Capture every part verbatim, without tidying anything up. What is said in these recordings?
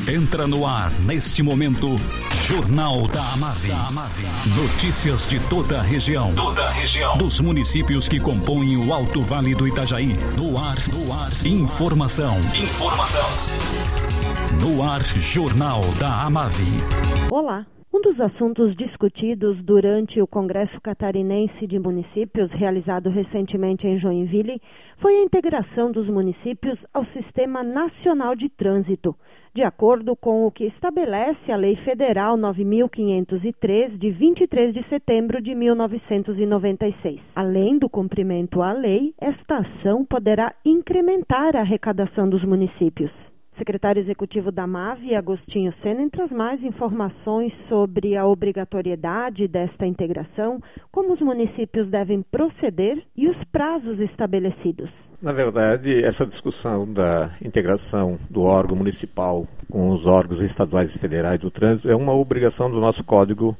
Entra no ar, neste momento, Jornal da Amave. Notícias de toda a região. Toda a região. Dos municípios que compõem o Alto Vale do Itajaí. No ar, no ar. Informação. Informação. No ar, Jornal da Amave. Olá. Um dos assuntos discutidos durante o Congresso Catarinense de Municípios, realizado recentemente em Joinville, foi a integração dos municípios ao Sistema Nacional de Trânsito, de acordo com o que estabelece a Lei Federal nove mil quinhentos e três, de vinte e três de setembro de mil novecentos e noventa e seis. Além do cumprimento à lei, esta ação poderá incrementar a arrecadação dos municípios. Secretário Executivo da Amave, Agostinho Sena, traz mais informações sobre a obrigatoriedade desta integração, como os municípios devem proceder e os prazos estabelecidos. Na verdade, essa discussão da integração do órgão municipal com os órgãos estaduais e federais do trânsito é uma obrigação do nosso Código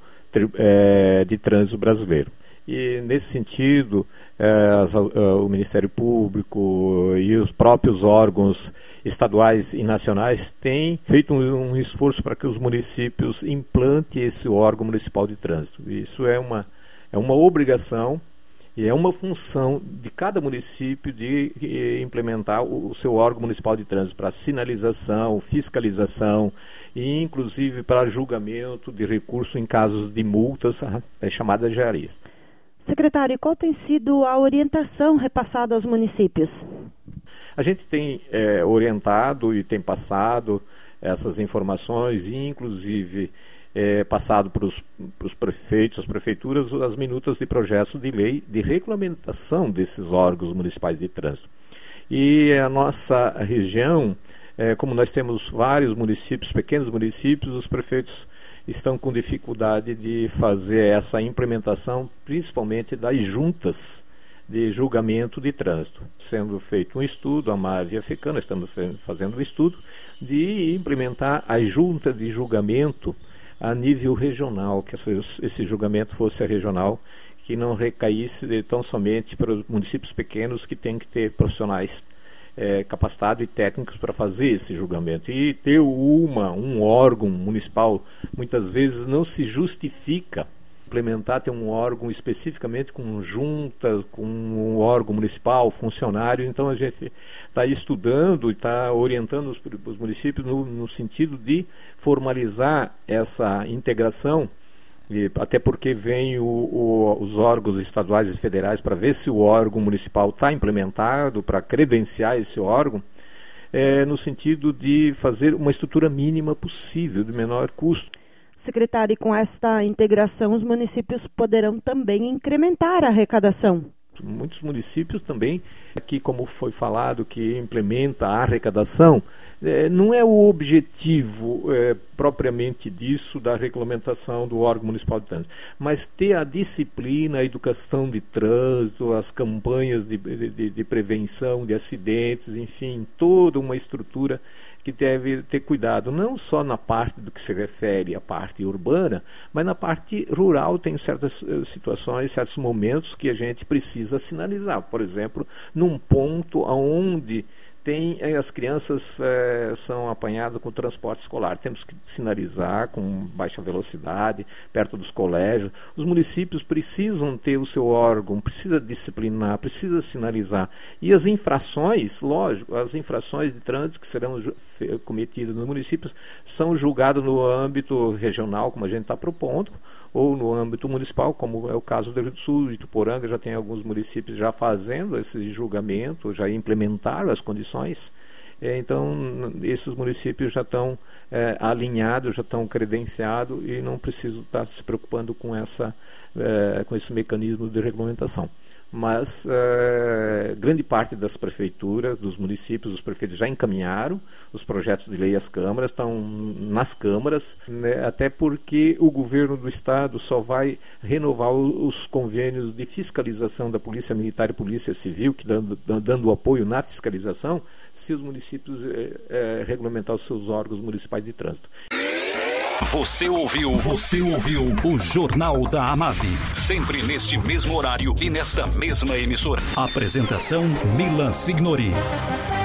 de Trânsito brasileiro. E, nesse sentido, eh, as, uh, o Ministério Público e os próprios órgãos estaduais e nacionais têm feito um, um esforço para que os municípios implantem esse órgão municipal de trânsito. Isso é uma, é uma obrigação e é uma função de cada município de, de implementar o, o seu órgão municipal de trânsito para sinalização, fiscalização e, inclusive, para julgamento de recurso em casos de multas, é chamada G A R I S. Secretário, qual tem sido a orientação repassada aos municípios? A gente tem é, orientado e tem passado essas informações e, inclusive, é, passado para os prefeitos, as prefeituras, as minutas de projetos de lei de regulamentação desses órgãos municipais de trânsito. E a nossa região, é, como nós temos vários municípios, pequenos municípios, os prefeitos estão com dificuldade de fazer essa implementação, principalmente das juntas de julgamento de trânsito. Sendo feito um estudo, a Amave e a FECAM, nós estamos fazendo um estudo de implementar a junta de julgamento a nível regional, que esse julgamento fosse regional, que não recaísse tão somente para os municípios pequenos que têm que ter profissionais É, capacitados e técnicos para fazer esse julgamento. E ter uma, um órgão municipal, muitas vezes não se justifica implementar, ter um órgão especificamente com juntas, com um órgão municipal, funcionário. Então a gente está estudando e está orientando os, os municípios no, no sentido de formalizar essa integração. E até porque vem o, o, os órgãos estaduais e federais para ver se o órgão municipal está implementado, para credenciar esse órgão, é, no sentido de fazer uma estrutura mínima possível, de menor custo. Secretário, e com esta integração, os municípios poderão também incrementar a arrecadação. Muitos municípios também, aqui como foi falado, que implementa a arrecadação, é, não é o objetivo é, propriamente disso da regulamentação do órgão municipal de trânsito, mas ter a disciplina, a educação de trânsito, as campanhas de, de, de prevenção de acidentes, enfim, toda uma estrutura que deve ter cuidado, não só na parte do que se refere à parte urbana, mas na parte rural tem certas uh, situações, certos momentos que a gente precisa sinalizar. Por exemplo, num ponto onde tem, as crianças eh, são apanhadas com o transporte escolar. Temos que sinalizar com baixa velocidade, perto dos colégios. Os municípios precisam ter o seu órgão, precisa disciplinar, precisa sinalizar. E as infrações, lógico, as infrações de trânsito que serão cometidas nos municípios são julgadas no âmbito regional, como a gente está propondo, ou no âmbito municipal, como é o caso do Rio do Sul, de Tuporanga, já tem alguns municípios já fazendo esse julgamento, já implementaram as condições. É, então, esses municípios já estão é, alinhados, já estão credenciados e não precisam estar se preocupando com, essa, é, com esse mecanismo de regulamentação. Mas é, grande parte das prefeituras, dos municípios, os prefeitos já encaminharam os projetos de lei às câmaras, estão nas câmaras, né, até porque o governo do estado só vai renovar os convênios de fiscalização da Polícia Militar e Polícia Civil, que dando, dando apoio na fiscalização, se os municípios é, é, regulamentar os seus órgãos municipais de trânsito. Você ouviu, você ouviu o Jornal da Amave, sempre neste mesmo horário e nesta mesma emissora. Apresentação Milan Signori.